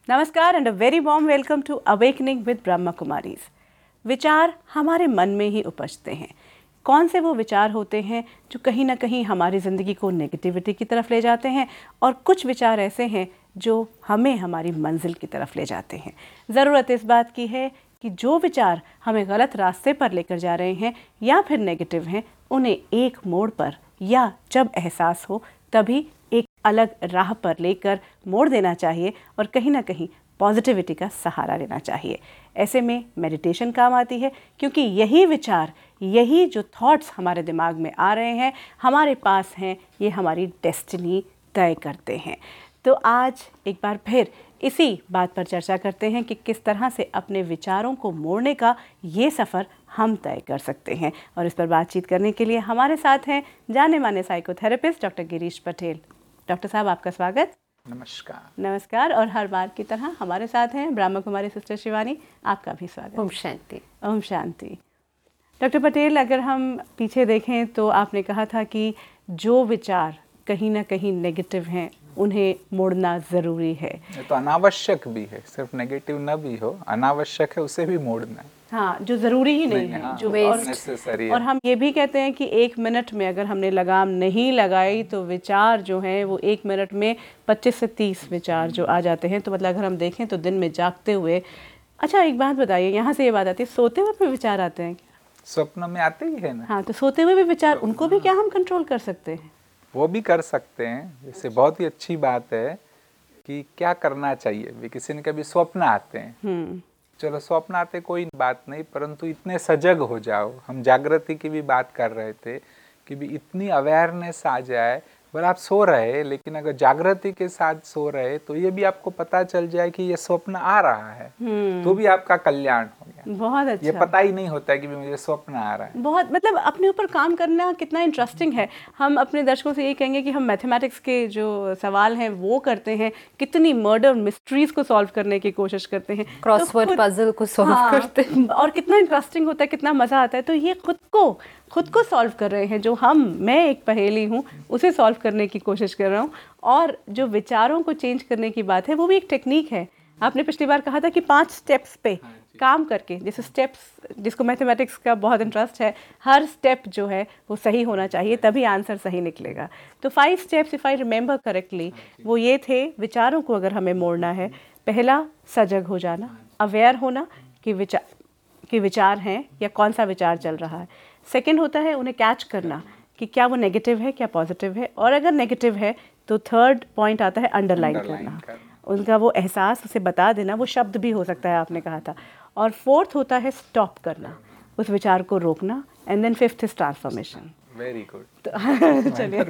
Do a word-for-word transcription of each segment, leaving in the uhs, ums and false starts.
नमस्कार and a very warm welcome to awakening with Brahma Kumaris. विचार हमारे मन में ही उपजते हैं। कौन से वो विचार होते हैं जो कहीं ना कहीं हमारी ज़िंदगी को नेगेटिविटी की तरफ ले जाते हैं, और कुछ विचार ऐसे हैं जो हमें हमारी मंजिल की तरफ ले जाते हैं। ज़रूरत इस बात की है कि जो विचार हमें गलत रास्ते पर लेकर जा रहे हैं या फिर नेगेटिव हैं, उन्हें एक मोड़ पर या जब एहसास हो तभी एक अलग राह पर लेकर मोड़ देना चाहिए और कहीं ना कहीं पॉजिटिविटी का सहारा लेना चाहिए। ऐसे में मेडिटेशन काम आती है, क्योंकि यही विचार, यही जो थॉट्स हमारे दिमाग में आ रहे हैं, हमारे पास हैं, ये हमारी डेस्टिनी तय करते हैं। तो आज एक बार फिर इसी बात पर चर्चा करते हैं कि किस तरह से अपने विचारों को मोड़ने का ये सफ़र हम तय कर सकते हैं। और इस पर बातचीत करने के लिए हमारे साथ हैं जाने माने psychotherapist doctor Girish Patel. Doctor साहब, आपका स्वागत। नमस्कार। नमस्कार। और हर बार की तरह हमारे साथ हैं ब्रह्मा कुमारी सिस्टर शिवानी, आपका भी स्वागत। ओम शांति। ओम शांति। डॉक्टर पटेल, अगर हम पीछे देखें तो आपने कहा था कि जो विचार कहीं ना कहीं नेगेटिव हैं उन्हें मोड़ना ज़रूरी है। ये तो अनावश्यक भी है, सिर्फ नेगेटिव ना भी हो, अनावश्यक है उसे भी मोड़ना है। हाँ, जो ज़रूरी ही नहीं, नहीं है, हाँ, जो वेस्ट। और हम ये भी कहते हैं कि एक मिनट में अगर हमने लगाम नहीं लगाई तो विचार जो हैं वो एक मिनट में पच्चीस से तीस विचार जो आ जाते हैं। तो मतलब अगर हम देखें तो दिन में जागते हुए, अच्छा एक बात बताइए, यहाँ से ये बात आती है, सोते हुए भी विचार आते हैं क्या? स्वप्न में आते ही है ना। हाँ, तो सोते हुए भी विचार, उनको भी क्या हम कंट्रोल कर सकते हैं? वो भी कर सकते हैं। जैसे बहुत ही अच्छी बात है कि क्या करना चाहिए भी। किसी ने कभी स्वप्न आते हैं, चलो स्वप्न आते कोई बात नहीं, परंतु इतने सजग हो जाओ। हम जागृति की भी बात कर रहे थे कि भी इतनी अवेयरनेस आ जाए। पर आप सो रहे, लेकिन अगर जागृति के साथ सो रहे तो ये भी आपको पता चल जाए कि ये स्वप्न आ रहा है, तो भी आपका कल्याण हो गया। बहुत अच्छा। ये पता ही नहीं होता है कि मुझे स्वप्न आ रहा है। बहुत मतलब अपने ऊपर काम करना कितना इंटरेस्टिंग है। हम अपने दर्शकों से ये कहेंगे कि हम मैथमेटिक्स के जो सवाल हैं वो करते हैं, कितनी मर्डर मिस्ट्रीज को सॉल्व करने की कोशिश करते हैं, क्रॉसवर्ड तो पजल को सॉल्व हाँ, करते हैं, और कितना इंटरेस्टिंग होता है, कितना मज़ा आता है। तो ये खुद को खुद को सॉल्व कर रहे हैं। जो हम मैं एक पहेली हूँ उसे सॉल्व करने की कोशिश कर रहा हूँ, और जो विचारों को चेंज करने की बात है वो भी एक टेक्निक है। आपने पिछली बार कहा था कि पांच स्टेप्स पे काम करके, जैसे स्टेप्स, जिसको मैथमेटिक्स का बहुत इंटरेस्ट है, हर स्टेप जो है वो सही होना चाहिए, तभी आंसर सही निकलेगा। तो five steps, if I remember correctly, वो ये थे, विचारों को अगर हमें मोड़ना है, पहला सजग हो जाना, अवेयर होना कि विचार कि विचार हैं या कौन सा विचार चल रहा है। सेकंड होता है उन्हें कैच करना कि क्या वो नेगेटिव है, क्या पॉजिटिव है, और अगर नेगेटिव है तो थर्ड पॉइंट आता है अंडरलाइन करना, उनका वो एहसास उसे बता देना, वो शब्द भी हो सकता है, आपने कहा था। और फोर्थ होता है स्टॉप करना, उस विचार को रोकना, and then fifth is transformation. Very good. तो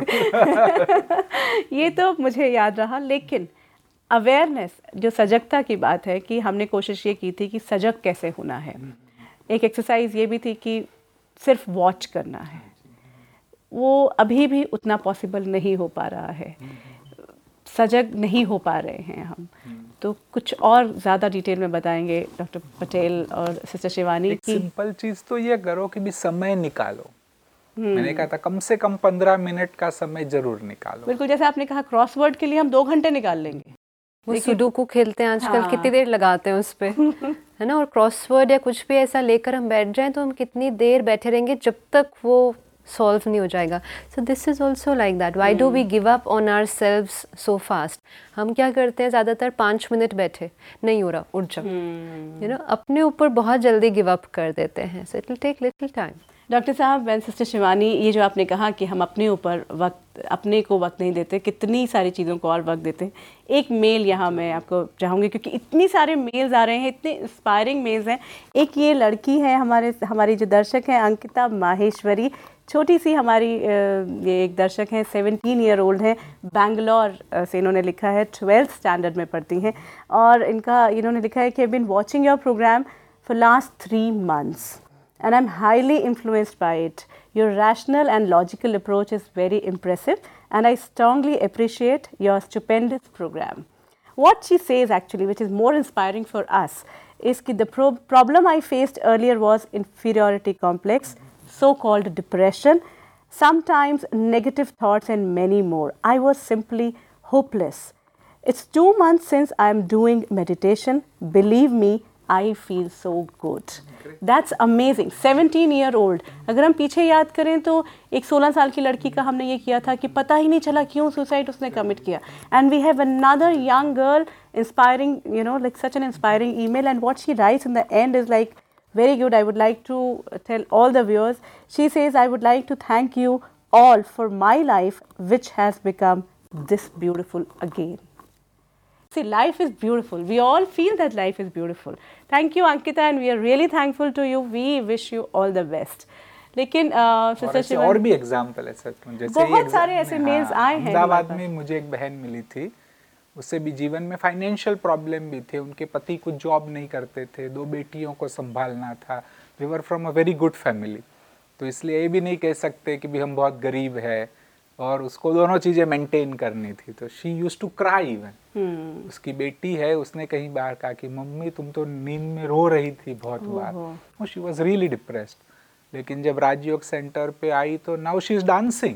चलिए ये तो मुझे याद रहा। लेकिन अवेयरनेस, जो सजगता की बात है, कि हमने कोशिश ये की थी कि सजग कैसे होना है। एक एक्सरसाइज ये भी थी कि सिर्फ वॉच करना है, वो अभी भी उतना पॉसिबल नहीं हो पा रहा है, सजग नहीं हो पा रहे हैं हम। तो कुछ और ज़्यादा डिटेल में बताएंगे डॉक्टर पटेल और सिस्टर शिवानी। एक सिंपल चीज़ तो ये करो कि भी समय निकालो। मैंने कहा था कम से कम पंद्रह मिनट का समय जरूर निकालो। बिल्कुल, जैसे आपने कहा क्रॉसवर्ड के लिए हम दो घंटे निकाल लेंगे। वो सुडोकू खेलते हैं आजकल, हाँ। कितनी देर लगाते हैं उस पे, है ना। और क्रॉसवर्ड या कुछ भी ऐसा लेकर हम बैठ जाएं तो हम कितनी देर बैठे रहेंगे जब तक वो सॉल्व नहीं हो जाएगा। So this is also like that. Why do we give up on ourselves so fast? हम क्या करते हैं, ज़्यादातर पाँच मिनट बैठे, नहीं हो रहा, उठ जाओ, यू नो, अपने ऊपर बहुत जल्दी गिव अप कर देते हैं। So it will take little time. Doctor साहब, वैन सिस्टर शिवानी, ये जो आपने कहा कि हम अपने ऊपर वक्त, अपने को वक्त नहीं देते, कितनी सारी चीज़ों को और वक्त देते हैं। एक मेल यहाँ मैं आपको चाहूँगी, क्योंकि इतनी सारे मेल्स आ रहे हैं, इतने इंस्पायरिंग मेल्स हैं। एक ये लड़की है हमारे हमारी जो दर्शक हैं, अंकिता माहेश्वरी, छोटी सी हमारी ये एक दर्शक हैं, सेवनटीन ईयर ओल्ड हैं, बैंगलोर से इन्होंने लिखा है, ट्वेल्थ स्टैंडर्ड में पढ़ती हैं, और इनका इन्होंने लिखा है कि I been watching your programme for last three months and I'm highly influenced by it. Your rational and logical approach is very impressive, and I strongly appreciate your stupendous program. What she says actually, which is more inspiring for us, is that the pro problem I faced earlier was inferiority complex, so-called depression, sometimes negative thoughts and many more. I was simply hopeless. It's two months since I'm doing meditation. Believe me, I feel so good. That's amazing. seventeen year old. अगर हम पीछे याद करें तो एक सोलह साल की लड़की का हमने ये किया था कि पता ही नहीं चला क्यों सुसाइड उसने कमिट किया. And we have another young girl inspiring, you know, like such an inspiring email, and what she writes in the end is like very good. I would like to tell all the viewers. She says, I would like to thank you all for my life which has become this beautiful again. See, life is beautiful. We all feel that life is beautiful. Thank you, Ankita, and we are really thankful to you. We wish you all the best. लेकिन sister Shivani और भी example है sir, जैसे बहुत सारे ऐसे mails आए हैं. अहमदाबाद में मुझे एक बहन मिली थी, उससे भी जीवन में फाइनेंशियल प्रॉब्लम भी थे. उनके पति कुछ जॉब नहीं करते थे, दो बेटियों को संभालना था. We were from a very good family, तो इसलिए ये भी नहीं कह सकते कि भी हम बहुत गरीब है, और उसको दोनों चीज़ें मेंटेन करनी थी. तो she used to cry even. उसकी बेटी है, उसने कहीं बार कहा कि मम्मी तुम तो नींद में रो रही थी बहुत बार. और शी वाज रियली डिप्रेस्ड. लेकिन जब राजयोग सेंटर पे आई तो नाउ शी इज डांसिंग.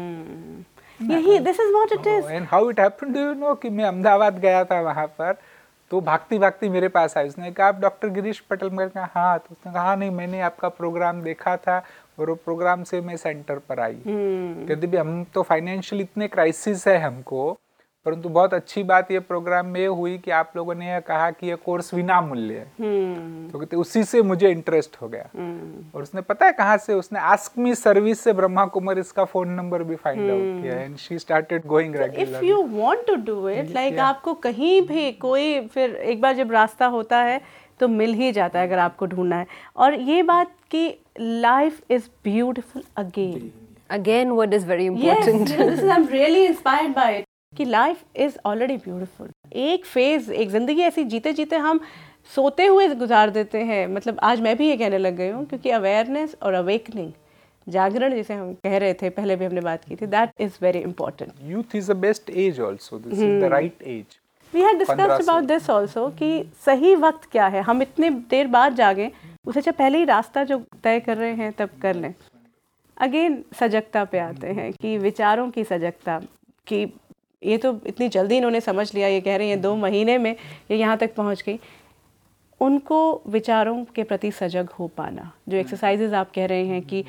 यही this is what it is. And how it happened, do you know कि मैं अहमदाबाद गया था वहाँ पर, तो भागती भागती मेरे पास आई. उसने कहा आप डॉक्टर गिरीश पटेल. मैंने कहा हाँ. तो उसने कहा नहीं, मैंने आपका प्रोग्राम देखा था और वो प्रोग्राम से मैं सेंटर पर आई. कहते भी हम तो फाइनेंशियल इतने क्राइसिस है हमको, परंतु बहुत अच्छी बात ये प्रोग्राम में हुई कि आप लोगों ने कहा कि ये कोर्स विना मूल्य है. तो कहते उसी से मुझे इंटरेस्ट हो गया. और उसने पता है कहाँ से, उसने आस्क मी सर्विस से ब्रह्मा कुमारी इसका फोन नंबर भी फाइंड आउट किया, and she started going regularly. If you want to do it, like आपको कहीं भी कोई, फिर एक बार जब रास्ता होता है तो मिल ही जाता है अगर आपको ढूंढना है. और ये बात कि life is beautiful again. Again, what is very important. Yes, this is, I'm really inspired by it. कि life is already beautiful. एक फेज, एक जिंदगी ऐसी जीते जीते हम सोते हुए गुजार देते हैं. मतलब आज मैं भी ये कहने लग गई हूँ, क्योंकि अवेयरनेस और अवेकनिंग, जागरण जिसे हम कह रहे थे, पहले भी हमने बात की थी, that is very important. Youth is the best age also. This is the right age. We had discussed about this also कि सही वक्त क्या है. हम इतने देर बाद जागें, उसे जब पहले ही रास्ता जो तय कर रहे हैं तब कर लें. अगेन सजगता पे आते हैं कि विचारों की सजगता, कि ये तो इतनी जल्दी इन्होंने समझ लिया, ये कह रही हैं दो महीने में ये यहाँ तक पहुँच गई. उनको विचारों के प्रति सजग हो पाना, जो एक्सरसाइजेज आप कह रहे हैं कि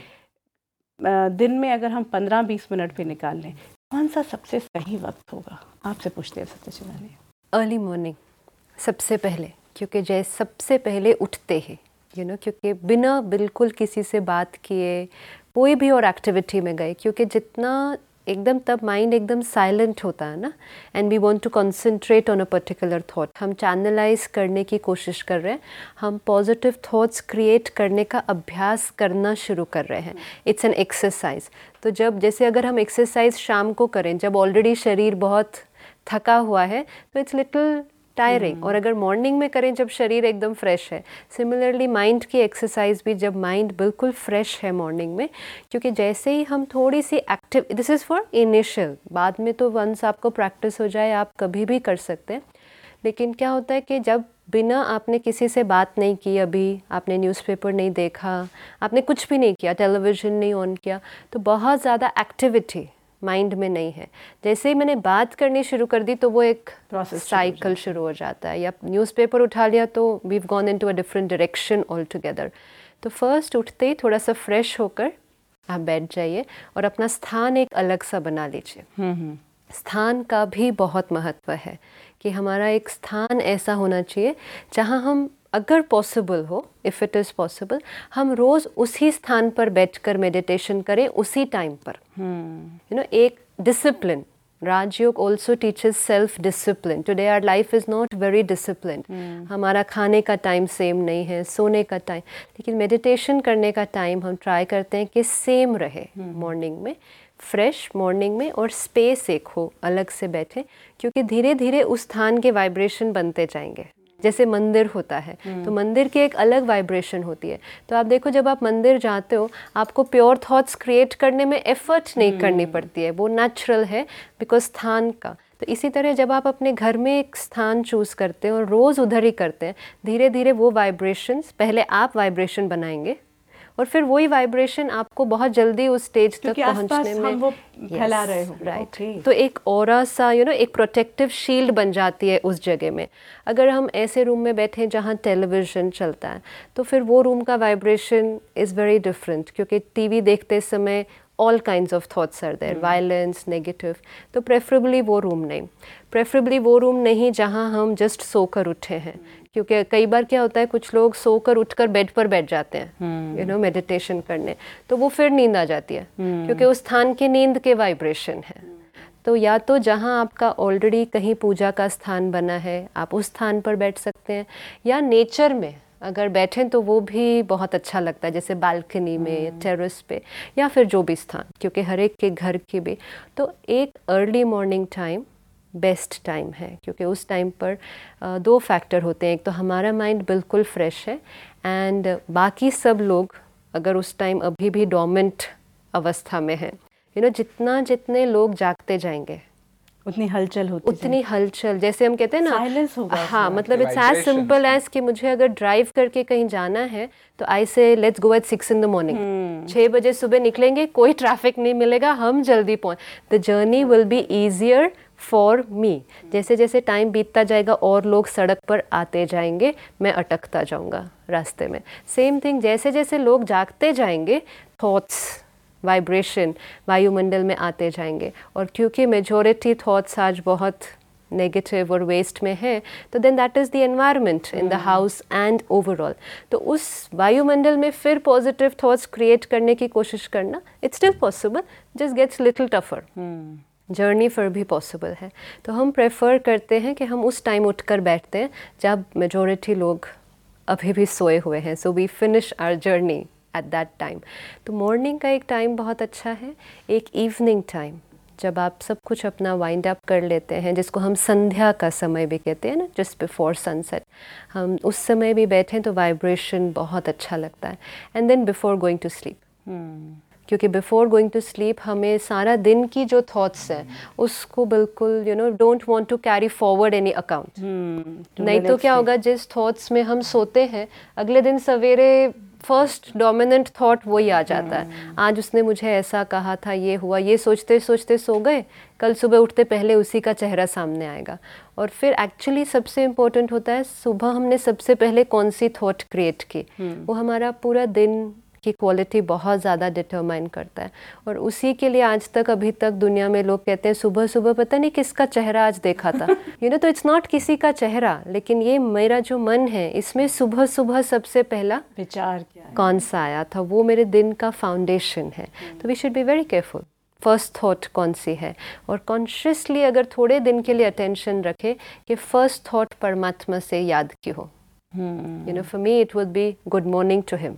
दिन में अगर हम पंद्रह बीस मिनट भी निकाल लें, कौन सा सबसे सही वक्त होगा? आपसे पूछते हैं सत्य शिवानी. अर्ली मॉर्निंग सबसे पहले, क्योंकि जैसे सबसे पहले उठते हैं, यू नो, क्योंकि बिना बिल्कुल किसी से बात किए कोई भी और एक्टिविटी में गए, क्योंकि जितना एकदम तब माइंड एकदम साइलेंट होता है ना, and we want to concentrate on a particular thought. हम चैनलाइज करने की कोशिश कर रहे हैं, हम पॉजिटिव थॉट्स क्रिएट करने का अभ्यास करना शुरू कर रहे हैं. It's an exercise. तो जब जैसे अगर हम एक्सरसाइज शाम को करें जब ऑलरेडी शरीर बहुत थका हुआ है, तो इट्स लिटिल टायरिंग. और अगर मॉर्निंग में करें जब शरीर एकदम फ्रेश है. सिमिलरली माइंड की एक्सरसाइज भी जब माइंड बिल्कुल फ्रेश है मॉर्निंग में, क्योंकि जैसे ही हम थोड़ी सी active, this is for initial, बाद में तो वंस आपको प्रैक्टिस हो जाए आप कभी भी कर सकते हैं. लेकिन क्या होता है कि जब बिना आपने किसी से बात नहीं की, अभी आपने न्यूज़पेपर नहीं देखा, आपने कुछ भी नहीं किया, टेलीविज़न नहीं ऑन किया, तो बहुत ज़्यादा एक्टिविटी माइंड में नहीं है. जैसे ही मैंने बात करनी शुरू कर दी तो वो एक साइकिल शुरू हो जाता है, या न्यूज़पेपर उठा लिया तो we have gone into a different direction all together. तो फर्स्ट उठते ही थोड़ा सा फ्रेश होकर आप बैठ जाइए और अपना स्थान एक अलग सा बना लीजिए. स्थान का भी बहुत महत्व है कि हमारा एक स्थान ऐसा होना चाहिए जहाँ हम, अगर पॉसिबल हो, इफ़ इट इज़ पॉसिबल, हम रोज़ उसी स्थान पर बैठकर मेडिटेशन करें उसी टाइम पर. यू नो, एक discipline. Rajyoga also teaches self discipline. Today our life is not very discipline. हमारा खाने का टाइम सेम नहीं है, सोने का टाइम, लेकिन मेडिटेशन करने का टाइम हम ट्राई करते हैं कि सेम रहे. मॉर्निंग में फ्रेश, मॉर्निंग में, और स्पेस एक हो, अलग से बैठे, क्योंकि धीरे धीरे उस स्थान के वाइब्रेशन बनते जाएंगे. जैसे मंदिर होता है तो मंदिर की एक अलग वाइब्रेशन होती है. तो आप देखो जब आप मंदिर जाते हो आपको प्योर थॉट्स क्रिएट करने में एफर्ट नहीं करनी पड़ती है, वो नेचुरल है बिकॉज स्थान का. तो इसी तरह जब आप अपने घर में एक स्थान चूज़ करते हैं और रोज़ उधर ही करते हैं, धीरे धीरे वो वाइब्रेशंस, पहले आप वाइब्रेशन बनाएंगे और फिर वही वाइब्रेशन आपको बहुत जल्दी उस स्टेज तक पहुंचने में हम वो फैला रहे हो। Right right. तो एक ऑरा सा यू नो एक प्रोटेक्टिव शील्ड बन जाती है उस जगह में। अगर हम ऐसे रूम में बैठे जहाँ टेलीविज़न चलता है तो फिर वो रूम का वाइब्रेशन इज़ वेरी डिफरेंट, क्योंकि टीवी देखते समय all kinds of thoughts are there, hmm. violence, negative, तो preferably वो रूम नहीं, preferably वो रूम नहीं जहाँ हम just सोकर उठे हैं, hmm. क्योंकि कई बार क्या होता है कुछ लोग सोकर उठकर बेड पर बैठ जाते हैं यू नो मेडिटेशन करने, तो वो फिर नींद आ जाती है hmm. क्योंकि उस स्थान की नींद के वाइब्रेशन है। hmm. तो या तो जहाँ आपका ऑलरेडी कहीं पूजा का स्थान बना है आप उस स्थान पर बैठ सकते हैं, या नेचर में अगर बैठें तो वो भी बहुत अच्छा लगता है, जैसे बालकनी में या टेरेस पे या फिर जो भी स्थान, क्योंकि हर एक के घर की भी। तो एक early morning time best time है, क्योंकि उस टाइम पर uh, दो फैक्टर होते हैं, एक तो हमारा माइंड बिल्कुल फ्रेश है एंड बाकी सब लोग अगर उस टाइम अभी भी डोमेंट अवस्था में हैं, यू नो जितना जितने लोग जागते जाएंगे उतनी हलचल होती उतनी हलचल, जैसे हम कहते हैं ना साइलेंस होगा। हाँ, मतलब इट्स एज सिंपल एज कि मुझे अगर ड्राइव करके कहीं जाना है तो I say let's go at six in the morning, छः बजे सुबह निकलेंगे, कोई ट्रैफिक नहीं मिलेगा, हम जल्दी पहुँच, the journey will be easier for me. जैसे जैसे टाइम बीतता जाएगा और लोग सड़क पर आते जाएंगे, मैं अटकता जाऊँगा रास्ते में। सेम थिंग, जैसे जैसे लोग जागते जाएंगे थॉट्स वाइब्रेशन वायुमंडल में आते जाएंगे, और क्योंकि मेजॉरिटी थॉट्स आज बहुत नेगेटिव और वेस्ट में है, तो then that is the environment in the house and overall. तो उस वायुमंडल में फिर पॉजिटिव थॉट्स क्रिएट करने की कोशिश करना, it's still possible, just gets little tougher, journey फिर भी पॉसिबल है। तो हम प्रेफर करते हैं कि हम उस टाइम उठकर बैठते हैं जब मेजॉरिटी लोग अभी भी सोए हुए हैं, so we finish our journey at that time. तो मॉर्निंग का एक टाइम बहुत अच्छा है। एक इवनिंग टाइम जब आप सब कुछ अपना वाइंड अप कर लेते हैं, जिसको हम संध्या का समय भी कहते हैं ना, जस्ट बिफोर सनसेट, हम उस समय भी बैठें तो वाइब्रेशन बहुत अच्छा लगता है। And then before going to sleep, क्योंकि बिफोर गोइंग टू स्लीप हमें सारा दिन की जो थॉट्स हैं उसको बिल्कुल you know don't want to carry forward any account, नहीं तो क्या होगा, जिस थॉट्स में हम सोते हैं अगले दिन सवेरे फर्स्ट डोमिनेंट थॉट वही आ जाता है, आज उसने मुझे ऐसा कहा था, ये हुआ, ये सोचते सोचते सो गए, कल सुबह उठते पहले उसी का चेहरा सामने आएगा। और फिर एक्चुअली सबसे इम्पोर्टेंट होता है सुबह हमने सबसे पहले कौन सी थॉट क्रिएट की, वो हमारा पूरा दिन की क्वालिटी बहुत ज़्यादा डिटरमाइन करता है। और उसी के लिए आज तक अभी तक दुनिया में लोग कहते हैं सुबह सुबह पता नहीं किसका चेहरा आज देखा था, यू नो तो इट्स नॉट किसी का चेहरा, लेकिन ये मेरा जो मन है इसमें सुबह सुबह सबसे पहला विचार क्या है, कौन सा आया था, वो मेरे दिन का फाउंडेशन है। तो we should be very careful first thought कौन सी है, और कॉन्शियसली अगर थोड़े दिन के लिए अटेंशन रखे कि फर्स्ट थॉट परमात्मा से याद की हो। You know for me it would be good morning to him,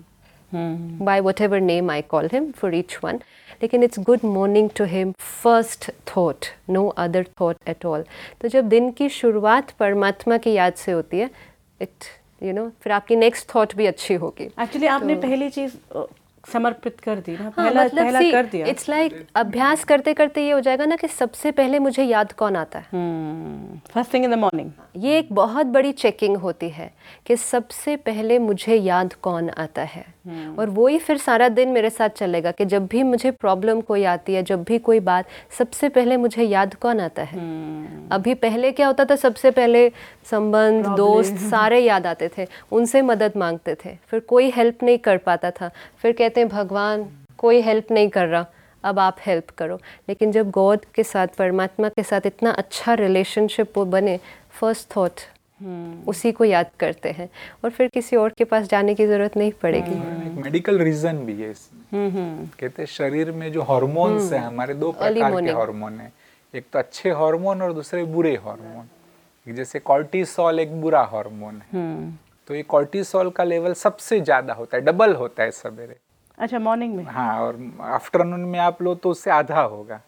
by whatever name I call him for each one, लेकिन it's good morning to him, first thought, no other thought at all। तो जब दिन की शुरुआत परमात्मा की याद से होती है, it you know फिर आपकी next thought भी अच्छी होगी। एक्चुअली आपने तो, पहली चीज समर्पित कर दी ना, हाँ, पहला मतलब पहला सी, कर दिया। इट्स लाइक like, अभ्यास करते करते ये हो जाएगा ना कि सबसे पहले मुझे याद कौन आता है, first thing in the morning. ये एक बहुत बड़ी चेकिंग होती है कि सबसे पहले मुझे याद कौन आता है, hmm. और वो ही फिर सारा दिन मेरे साथ चलेगा कि जब भी मुझे प्रॉब्लम कोई आती है, जब भी कोई बात, सबसे पहले मुझे याद कौन आता है। hmm. अभी पहले क्या होता था, सबसे पहले संबंध दोस्त सारे याद आते थे, उनसे मदद मांगते थे, फिर कोई हेल्प नहीं कर पाता था, फिर कहते हैं भगवान कोई हेल्प नहीं कर रहा, अब आप हेल्प करो। लेकिन जब गॉड के साथ, परमात्मा के साथ इतना अच्छा रिलेशनशिप वो बने, फर्स्ट थॉट hmm. उसी को याद करते हैं और फिर किसी और के पास जाने की जरूरत नहीं पड़ेगी। hmm. एक मेडिकल रीजन भी है इसमें। hmm. कहते हैं शरीर में जो हार्मोन्स hmm. हैं हमारे, दो प्रकार के हार्मोन हैं, एक तो अच्छे हार्मोन और दूसरे बुरे हार्मोन। जैसे कॉर्टिसोल एक बुरा हार्मोन है, hmm. तो ये कॉर्टिसोल का लेवल सबसे ज्यादा होता है, डबल होता है सवेरे। अच्छा, मॉर्निंग में? हाँ, और आफ्टरनून में आप लो तो उससे आधा होगा।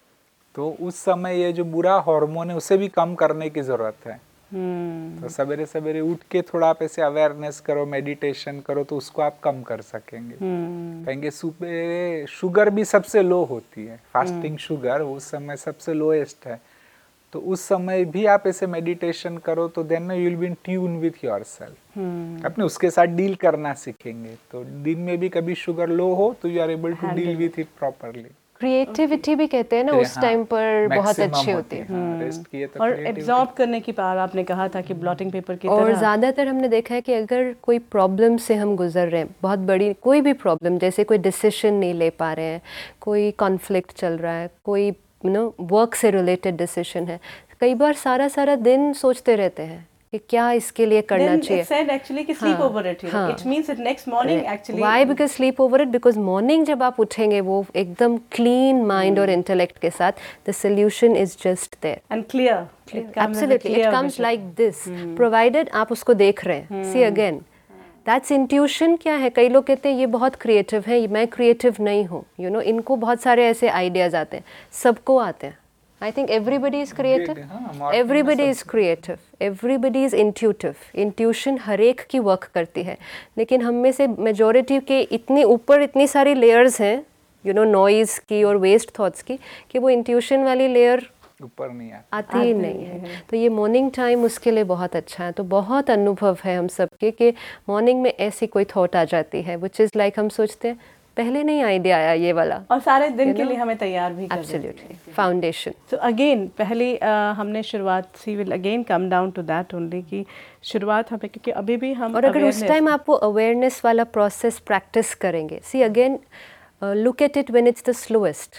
तो उस समय ये जो बुरा हार्मोन है उसे भी कम करने की जरूरत है। hmm. तो सवेरे सवेरे उठ के थोड़ा आप ऐसे अवेयरनेस करो, मेडिटेशन करो, तो उसको आप कम कर सकेंगे। hmm. कहेंगे सुबह शुगर भी सबसे लो होती है, फास्टिंग hmm. शुगर उस समय सबसे लोएस्ट है। तो उस समय भी आप ऐसे मेडिटेशन करो तो then you will be in tune with yourself. अपने उसके साथ डील करना सीखेंगे। तो दिन में भी कभी शुगर लो हो तो you are able to deal with it properly. Creativity भी कहते हैं ना उस टाइम हाँ, पर बहुत अच्छी होती है। हाँ, रेस्ट किए तो और एब्जॉर्ब करने की बात आपने कहा था कि ब्लॉटिंग पेपर की तरह। और ज़्यादातर हमने देखा है कि अगर कोई प्रॉब्लम से हम गुजर रहे हैं, बहुत बड़ी कोई भी प्रॉब्लम, जैसे कोई डिसीजन नहीं ले पा रहे हैं, कोई कॉन्फ्लिक्ट चल रहा है, कोई यू नो वर्क से रिलेटेड डिसीजन है, कई बार सारा सारा दिन सोचते रहते हैं कि क्या इसके लिए करना चाहिए। Said actually कि sleep over it, you know. It means that next morning actually. Why? Because sleep over it. Because morning जब आप उठेंगे वो एकदम clean mind और intellect के साथ, the solution is just there. And clear. It Absolutely. It comes like this. Provided आप उसको देख रहे हैं. See again. That's intuition क्या है? कई लोग कहते हैं ये बहुत creative है, मैं creative नहीं हूँ. You know, इनको बहुत सारे ऐसे ideas आते हैं. सबको आते हैं. I think everybody is creative. Everybody is creative. Everybody is intuitive. Intuition हर एक की work करती है. लेकिन हम में से majority के इतने ऊपर इतनी सारी layers हैं, you know, noise की और waste thoughts की, कि वो intuition वाली layer ऊपर नहीं आती, आती ही नहीं है। तो ये मॉर्निंग टाइम उसके लिए बहुत अच्छा है। तो बहुत अनुभव है हम सबके कि मॉर्निंग में ऐसी कोई थॉट आ जाती है विच इज़ लाइक हम सोचते हैं पहले नहीं आइडिया आया ये वाला, और सारे दिन के लिए हमें तैयार भी कर देती है। Absolutely foundation. तो अगेन पहली uh, हमने शुरुआत सी will again come down to that only कि शुरुआत हमें, क्योंकि अभी भी हम और अगर उस टाइम आप वो अवेयरनेस वाला प्रोसेस प्रैक्टिस करेंगे, see again look at it when it's the slowest,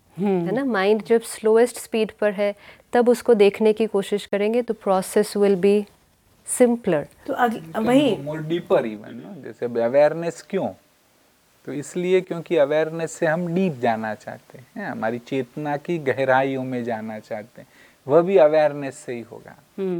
है ना, माइंड जब स्लोएस्ट स्पीड पर है तब उसको देखने की कोशिश करेंगे तो प्रोसेस विल बी सिंपलर। तो वही मोर डीपर इवन, जैसे अवेयरनेस क्यों, तो इसलिए क्योंकि अवेयरनेस से हम डीप जाना चाहते हैं, हमारी चेतना की गहराइयों में जाना चाहते हैं, वह भी अवेयरनेस से ही होगा।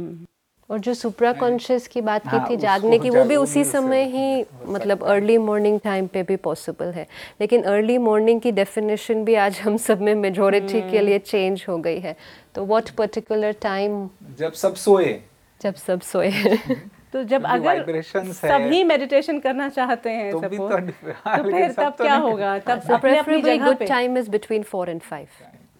और जो सुप्रा कॉन्शियस की बात की हाँ, थी जागने की, वो भी उसी समय ही मतलब अर्ली मॉर्निंग टाइम पे भी पॉसिबल है। लेकिन अर्ली मॉर्निंग की डेफिनेशन भी आज हम सब में मेजॉरिटी के लिए चेंज हो गई है। तो व्हाट पर्टिकुलर टाइम, जब सब सोए, जब सब सोए तो जब अगर सभी मेडिटेशन करना चाहते हैं तो, सपोज, तो, तो फिर तब क्या होगा? तब अपनी अपनी जगह पे time is between four and five.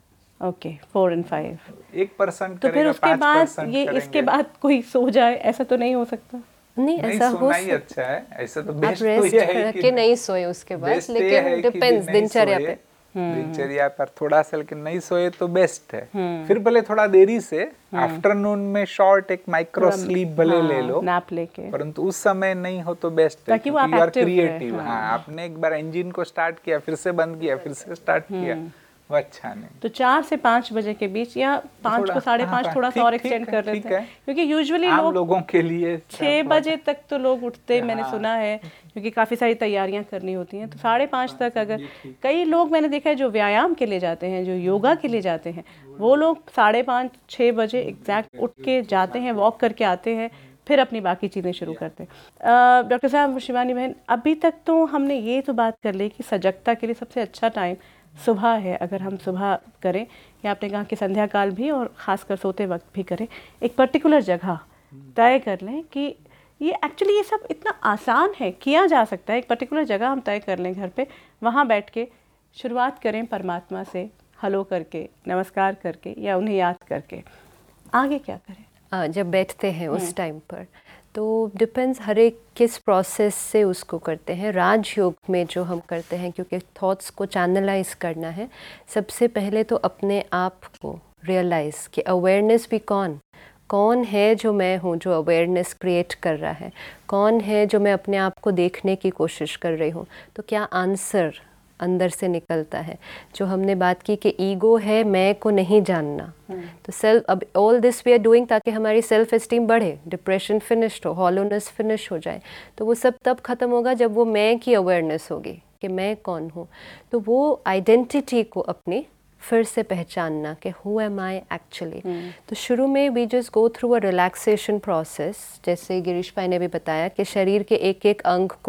Okay, four and five एक परसेंट तो फिर उसके बाद ये इसके बाद कोई सो जाए, ऐसा तो नहीं हो सकता? नहीं, नहीं, ऐसा हो ही अच्छा है, ऐसा तो बेस्ट तो ये है कि नहीं सोए उसके बाद, लेकिन डिपेंड्स दिनचर्या पे, दिनचर्या पर थोड़ा सा, लेकिन नहीं सोए तो बेस्ट है। फिर भले थोड़ा देरी से आफ्टरनून में शॉर्ट एक माइक्रो स्लीप भले ले लो, नैप लेके, परंतु उस समय नहीं हो तो बेस्ट है, ताकि वो आप एक्टिव क्रिएटिव। हाँ, आपने एक बार इंजन को स्टार्ट किया, फिर से बंद किया, फिर से स्टार्ट किया, वो अच्छा नहीं। तो चार से पाँच बजे के बीच या पाँच को साढ़े पाँच थोड़ा सा और एक्सटेंड कर लेते हैं, क्योंकि यूजुअली लोग लोगों के लिए छः बजे तक तो लोग उठते, मैंने सुना है, क्योंकि काफ़ी सारी तैयारियां करनी होती हैं। तो साढ़े पाँच तक अगर कई लोग मैंने देखा है जो व्यायाम के लिए जाते हैं, जो योगा के लिए जाते हैं, वो लोग साढ़े पाँच छः बजे एग्जैक्ट उठ के जाते हैं, वॉक करके आते हैं, फिर अपनी बाकी चीज़ें शुरू करते हैं। डॉक्टर साहब, शिवानी बहन, अभी तक तो हमने ये तो बात कर ली कि सजगता के लिए सबसे अच्छा टाइम सुबह है। अगर हम सुबह करें, या आपने कहा कि संध्या काल भी, और ख़ासकर सोते वक्त भी करें, एक पर्टिकुलर जगह तय कर लें कि ये एक्चुअली ये सब इतना आसान है, किया जा सकता है। एक पर्टिकुलर जगह हम तय कर लें घर पे, वहाँ बैठ के शुरुआत करें परमात्मा से, हलो करके, नमस्कार करके, या उन्हें याद करके। आगे क्या करें? आ, जब बैठते हैं उस टाइम पर, तो डिपेंड्स हर एक किस प्रोसेस से उसको करते हैं। राजयोग में जो हम करते हैं, क्योंकि थॉट्स को चैनलाइज करना है, सबसे पहले तो अपने आप को रियलाइज़ कि अवेयरनेस भी कौन कौन है जो मैं हूँ, जो अवेयरनेस क्रिएट कर रहा है, कौन है जो मैं अपने आप को देखने की कोशिश कर रही हूँ। तो क्या आंसर अंदर से निकलता है, जो हमने बात की कि ईगो है मैं को नहीं जानना। तो सेल्फ, अब all this we are doing ताकि हमारी सेल्फ एस्टीम बढ़े, डिप्रेशन फिनिश्ड हो, हॉलोनेस फिनिश हो जाए। तो वो सब तब ख़त्म होगा जब वो मैं की अवेयरनेस होगी कि मैं कौन हूँ। तो वो आइडेंटिटी को अपनी फिर से पहचानना कि हु एम आई एक्चुअली। तो शुरू में we just go through a relaxation process, जैसे गिरीश भाई ने भी बताया कि शरीर के एक एक अंग को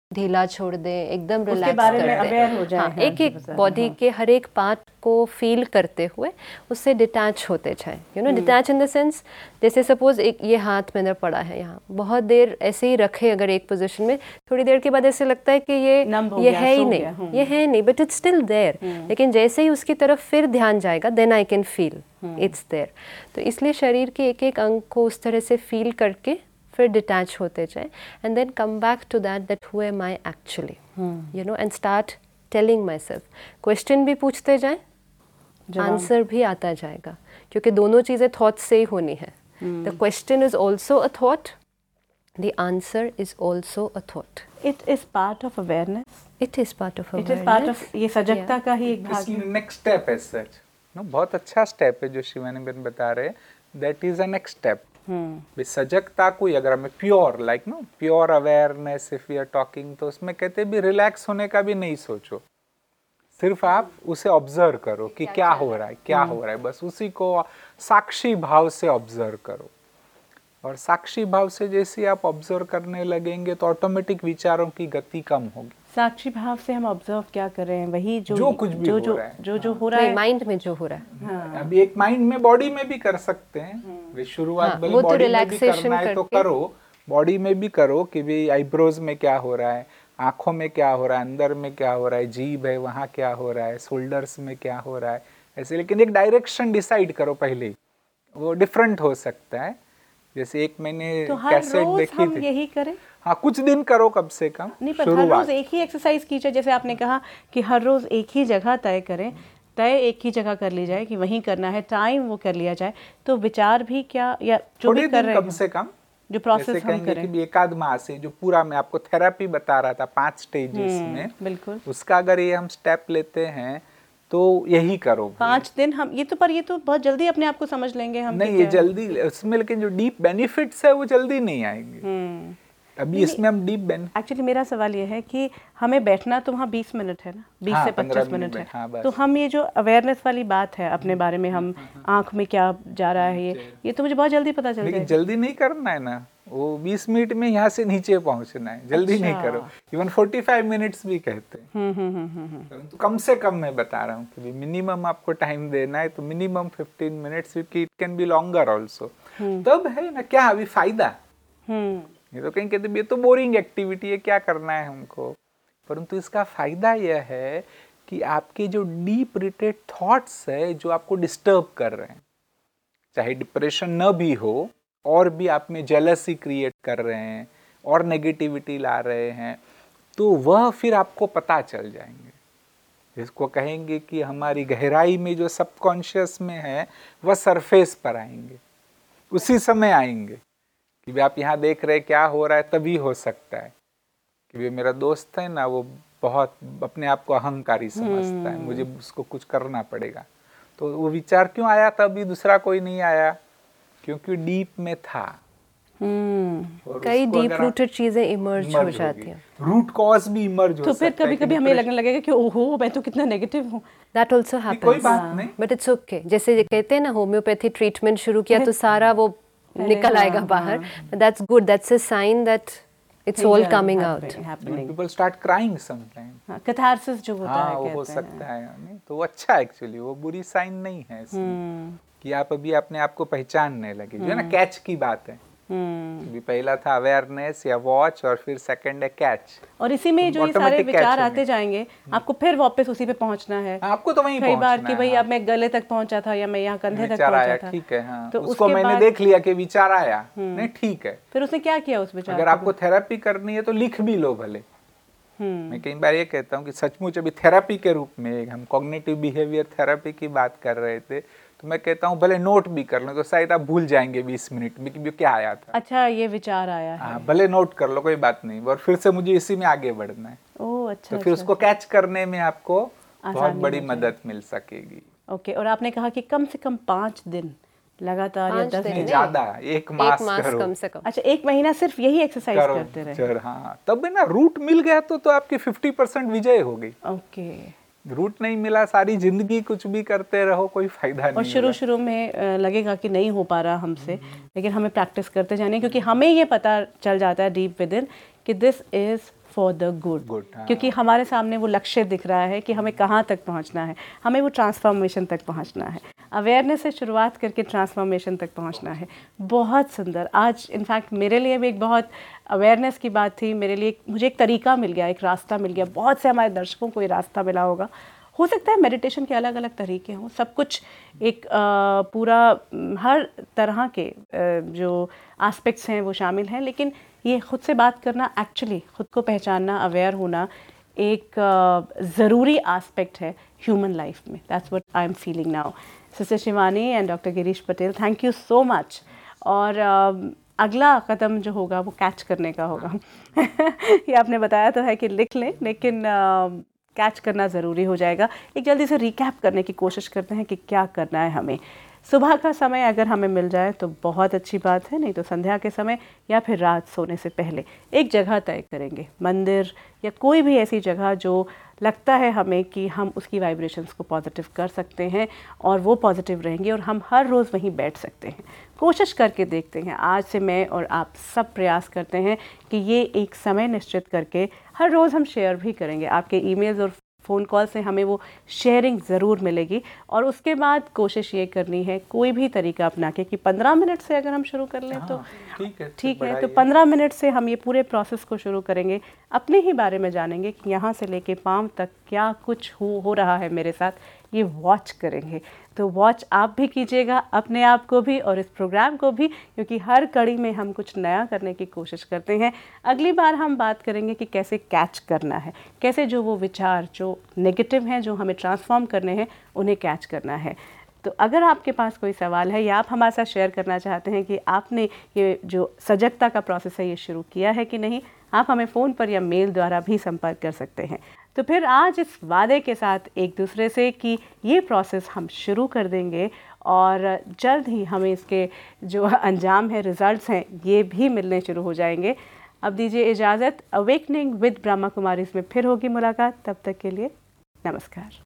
ढीला छोड़ दें, एकदम उसके रिलैक्स बारे कर में दें। अवेयर हो जाए। हाँ, हाँ, एक एक जी, बॉडी हाँ। के हर एक पार्ट को फील करते हुए उससे डिटैच होते जाए, you know, detach in the sense, जैसे सपोज एक ये हाथ मेरा पड़ा है यहाँ, बहुत देर ऐसे ही रखे अगर एक पोजीशन में, थोड़ी देर के बाद ऐसे लगता है कि ये नम हो ये गया, है ही सो नहीं, गया, हम्म। ये है नहीं, बट इट्स स्टिल देयर। लेकिन जैसे ही उसकी तरफ फिर ध्यान जाएगा, then I can feel it's there. तो इसलिए शरीर के एक एक अंग को उस तरह से फील करके फिर डिटैच होते जाए, and then come back to that that who am I actually, you know, and start telling myself. Question भी पूछते जाए, आंसर भी आता जाएगा, क्योंकि दोनों चीज़ें थॉट से ही होनी है। The question is also a thought, the answer is also a thought. It is part of awareness, it is part of it is part of, ये सजगता का ही एक भाग है। नेक्स्ट स्टेप है सच नो, बहुत अच्छा स्टेप है जो शिवानी बहन बता रहे, that is a next step. सजगता को अगर हमें pure like no pure awareness if we are talking, तो उसमें कहते भी रिलैक्स होने का भी नहीं सोचो, सिर्फ आप उसे ऑब्जर्व करो कि क्या हो रहा है, क्या हो रहा है, बस उसी को साक्षी भाव से ऑब्जर्व करो। और साक्षी भाव से जैसे आप ऑब्जर्व करने लगेंगे तो ऑटोमेटिक विचारों की गति कम होगी। साक्षी भाव से हम ऑब्जर्व क्या कर रहे हैं, वही जो जो कुछ भी जो हो जो रहा है। जो जो हो रहा है माइंड में जो हो रहा है। हाँ। अभी एक माइंड में बॉडी में भी कर सकते हैं, वे शुरुआत हाँ, भले वो तो बॉडी में भी relaxation करना है तो करके। करो, बॉडी में भी करो कि भाई आईब्रोज में क्या हो रहा है, आंखों में क्या हो रहा है, अंदर में क्या हो रहा है, जीभ है वहाँ क्या हो रहा है, शोल्डर्स में क्या हो रहा है, ऐसे। लेकिन एक डायरेक्शन डिसाइड करो पहले ही, वो डिफरेंट हो सकता है। जैसे एक मैंने तो हर कैसेट रोज देखी हम थी, यही करें? हाँ कुछ दिन करो कम से कम नहीं, पर हर रोज एक ही एक्सरसाइज कीजिए। जैसे आपने कहा कि हर रोज एक ही जगह तय करें, तय एक ही जगह कर ली जाए कि वहीं करना है, टाइम वो कर लिया जाए, तो विचार भी क्या या जो भी कर रहे कम हैं से कम जो प्रोसेस जैसे हम कहेंगे करें। कि एकाध माह से जो पूरा मैं आपको थेरेपी बता रहा था पांच स्टेजेस में, बिल्कुल उसका अगर ये हम स्टेप लेते हैं तो यही करो पाँच दिन हम ये तो, पर ये तो बहुत जल्दी अपने आप को समझ लेंगे हम। नहीं, ये जल्दी उसमें, लेकिन जो डीप बेनिफिट्स है वो जल्दी नहीं आएंगे। अभी इसमें हम डीप बेनिफिट, एक्चुअली मेरा सवाल ये है कि हमें बैठना तो वहाँ बीस मिनट है ना, बीस हाँ, से पंद्रह पच्चीस मिनट है, हाँ, बस। तो हम ये जो अवेयरनेस वाली बात है अपने बारे में, हम आंख में क्या जा रहा है, ये ये तो मुझे बहुत जल्दी पता चल लेकिन जाएगा। जल्दी नहीं करना है ना, वो बीस मिनट में यहाँ से नीचे पहुंचना है, जल्दी अच्छा। नहीं करो। इवन पैंतालीस मिनट्स भी कहते हैं, हम्म हम्म हम्म हम्म परंतु कम से कम मैं बता रहा हूँ कि मिनिमम आपको टाइम देना है, तो मिनिमम पंद्रह मिनट्स, क्योंकि it can be longer also. तब है ना क्या अभी फायदा, हम्म ये तो कहीं कहते ये तो बोरिंग एक्टिविटी है, क्या करना है हमको, परंतु इसका फायदा यह है कि आपके जो डीप रिटेड थॉट्स है जो आपको डिस्टर्ब कर रहे हैं, चाहे डिप्रेशन न भी हो और भी आप में जेलसी क्रिएट कर रहे हैं और नेगेटिविटी ला रहे हैं, तो वह फिर आपको पता चल जाएंगे। जिसको कहेंगे कि हमारी गहराई में जो सबकॉन्शियस में है वह सरफेस पर आएंगे, उसी समय आएंगे कि भी आप यहाँ देख रहे क्या हो रहा है। तभी हो सकता है कि भी मेरा दोस्त है ना, वो बहुत अपने आप को अहंकारी समझता है, मुझे उसको कुछ करना पड़ेगा, तो वो विचार क्यों आया, तभी दूसरा कोई नहीं आया, क्योंकि डीप में था। हम्म कई डीप रूटेड चीजें इमर्ज हो जाती हैं, रूट कॉज भी इमर्ज हो तो सकता है। फिर कभी कभी हमें लगने लगेगा कि ओहो मैं तो कितना नेगेटिव हूँ। दैट ऑल्सो कोई हैपेंस, बात नहीं, बट इट्स ओके। जैसे ये कहते हैं ना, होम्योपैथी ट्रीटमेंट शुरू किया तो सारा वो निकल आएगा बाहर, that's good, that's a sign that it's all coming out. People start crying sometime, catharsis जो होता हाँ है वो कहते हो हैं। सकता है, नहीं तो वो अच्छा एक्चुअली, वो बुरी साइन नहीं है इसमें कि आप अभी अपने आप को पहचानने लगे, जो है ना कैच की बात है। अभी पहला था अवेयरनेस या वॉच, और फिर सेकंड है कैच, और इसी में जो ये सारे automatic विचार catch आते जाएंगे, आपको फिर वापस उसी पे पहुंचना है। आपको तो वहीं कई बार पहुंचना कि है, भाई हाँ। अब मैं गले तक पहुंचा था या मैं यहाँ कंधे तक विचार आया, पहुंचा था, ठीक है, हाँ तो उसको उसके मैंने बाद- देख लिया कि विचार आया, नहीं ठीक है। फिर उसने क्या किया उस विचार अगर को? आपको थेरेपी करनी है तो लिख भी लो भले। मैं कई बार ये कहता हूँ कि सचमुच अभी थेरेपी के रूप में, हम कॉग्निटिव बिहेवियर थेरेपी की बात कर रहे थे, तो मैं कहता हूँ भले नोट भी कर लो, तो शायद आप भूल जाएंगे बीस मिनट में कि क्या आया था। अच्छा ये विचार आया है, हाँ भले नोट कर लो, कोई बात नहीं, और फिर से मुझे इसी में आगे बढ़ना है, ओह अच्छा। तो फिर उसको कैच करने में आपको बहुत आसानी बड़ी हो मदद मिल सकेगी। ओके, और आपने कहा कि कम से कम पाँच दिन लगातार या पाँच दस दिन दिन, नहीं ज्यादा, एक मास एक मास करो, कम से कम। अच्छा एक महीना सिर्फ यही एक्सरसाइज करो करते रहे। चल, हाँ तब ना रूट मिल गया तो तो आपकी फिफ्टी परसेंट विजय हो गई। ओके, रूट नहीं मिला, सारी जिंदगी कुछ भी करते रहो, कोई फायदा नहीं। और शुरू शुरू में अ, लगेगा कि नहीं हो पा रहा हमसे, लेकिन हमें प्रैक्टिस करते जाने, क्योंकि हमें ये पता चल जाता है डीप विद इन कि this is for the good, Good, हाँ। क्योंकि हमारे सामने वो लक्ष्य दिख रहा है कि हमें कहाँ तक पहुँचना है, हमें वो ट्रांसफॉर्मेशन तक पहुँचना है, अवेयरनेस से शुरुआत करके ट्रांसफॉर्मेशन तक पहुँचना है। बहुत सुंदर। आज इनफैक्ट मेरे लिए भी एक बहुत अवेयरनेस की बात थी, मेरे लिए मुझे एक तरीका मिल गया, एक रास्ता मिल गया। बहुत से हमारे दर्शकों को ये रास्ता मिला होगा। हो सकता है मेडिटेशन के अलग अलग तरीके हों, सब कुछ एक आ, पूरा हर तरह के आ, जो एस्पेक्ट्स हैं वो शामिल हैं, लेकिन ये खुद से बात करना, एक्चुअली खुद को पहचानना, अवेयर होना एक ज़रूरी एस्पेक्ट है ह्यूमन लाइफ में। That's what I am feeling now. Sister Shivani and doctor Girish Patel, thank you so much. और uh, अगला कदम जो होगा वो कैच करने का होगा। ये आपने बताया तो है कि लिख लें, लेकिन कैच uh, करना ज़रूरी हो जाएगा। एक जल्दी से रिकैप करने की कोशिश करते हैं कि क्या करना है हमें। सुबह का समय अगर हमें मिल जाए तो बहुत अच्छी बात है, नहीं तो संध्या के समय या फिर रात सोने से पहले एक जगह तय करेंगे, मंदिर या कोई भी ऐसी जगह जो लगता है हमें कि हम उसकी वाइब्रेशंस को पॉजिटिव कर सकते हैं और वो पॉजिटिव रहेंगे और हम हर रोज़ वहीं बैठ सकते हैं। कोशिश करके देखते हैं। आज से मैं और आप सब प्रयास करते हैं कि ये एक समय निश्चित करके हर रोज़ हम शेयर भी करेंगे। आपके ईमेल्स और फ़ोन कॉल से हमें वो शेयरिंग ज़रूर मिलेगी। और उसके बाद कोशिश ये करनी है कोई भी तरीका अपना के कि पंद्रह मिनट से अगर हम शुरू कर लें तो ठीक है, ठीक है। तो पंद्रह मिनट से हम ये पूरे प्रोसेस को शुरू करेंगे, अपने ही बारे में जानेंगे कि यहाँ से लेके पाँव तक क्या कुछ हो हो रहा है मेरे साथ, ये वॉच करेंगे। तो वॉच आप भी कीजिएगा, अपने आप को भी और इस प्रोग्राम को भी, क्योंकि हर कड़ी में हम कुछ नया करने की कोशिश करते हैं। अगली बार हम बात करेंगे कि कैसे कैच करना है, कैसे जो वो विचार जो नेगेटिव हैं, जो हमें ट्रांसफॉर्म करने हैं, उन्हें कैच करना है। तो अगर आपके पास कोई सवाल है या आप हमारे साथ शेयर करना चाहते हैं कि आपने ये जो सजगता का प्रोसेस है ये शुरू किया है कि नहीं, आप हमें फ़ोन पर या मेल द्वारा भी संपर्क कर सकते हैं। तो फिर आज इस वादे के साथ एक दूसरे से कि ये प्रोसेस हम शुरू कर देंगे और जल्द ही हमें इसके जो अंजाम है, रिज़ल्ट्स हैं, ये भी मिलने शुरू हो जाएंगे। अब दीजिए इजाज़त। अवेकनिंग विद ब्रह्मा कुमारीज़ में फिर होगी मुलाकात। तब तक के लिए नमस्कार।